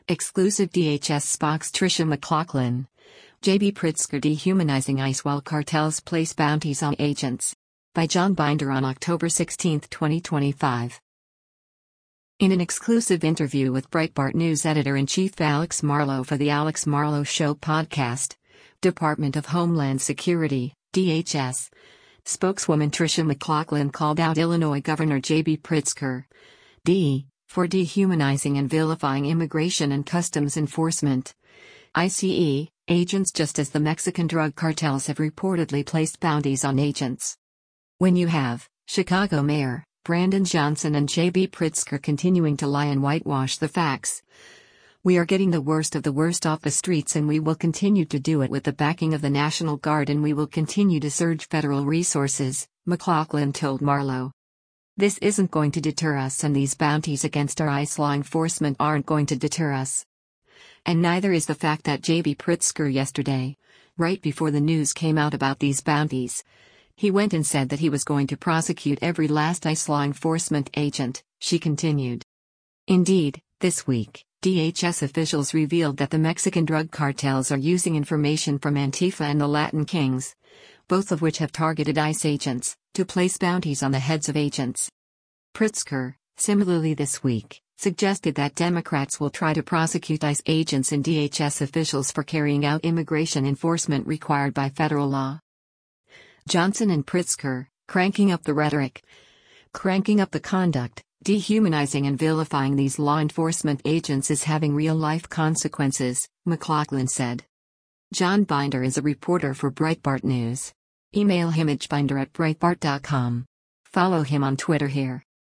Exclusive DHS Spock's Tricia McLachlan. J.B. Pritzker dehumanizing ICE while cartels place bounties on agents. By John Binder on October 16, 2025. In an exclusive interview with Breitbart News editor-in-chief Alex Marlow for The Alex Marlow Show podcast, Department of Homeland Security, DHS, spokeswoman Tricia McLachlan called out Illinois Governor J.B. Pritzker, D., for dehumanizing and vilifying Immigration and Customs Enforcement, ICE, agents just as the Mexican drug cartels have reportedly placed bounties on agents. When you have Chicago Mayor Brandon Johnson and J.B. Pritzker continuing to lie and whitewash the facts, we are getting the worst of the worst off the streets, and we will continue to do it with the backing of the National Guard, and we will continue to surge federal resources, McLachlan told Marlow. This isn't going to deter us, and these bounties against our ICE law enforcement aren't going to deter us. And neither is the fact that J.B. Pritzker yesterday, right before the news came out about these bounties, he went and said that he was going to prosecute every last ICE law enforcement agent, she continued. Indeed, this week, DHS officials revealed that the Mexican drug cartels are using information from Antifa and the Latin Kings, both of which have targeted ICE agents, to place bounties on the heads of agents. Pritzker, similarly this week, suggested that Democrats will try to prosecute ICE agents and DHS officials for carrying out immigration enforcement required by federal law. Johnson and Pritzker, cranking up the rhetoric, cranking up the conduct, dehumanizing and vilifying these law enforcement agents is having real-life consequences, McLachlan said. John Binder is a reporter for Breitbart News. Email him at binder@breitbart.com. Follow him on Twitter here.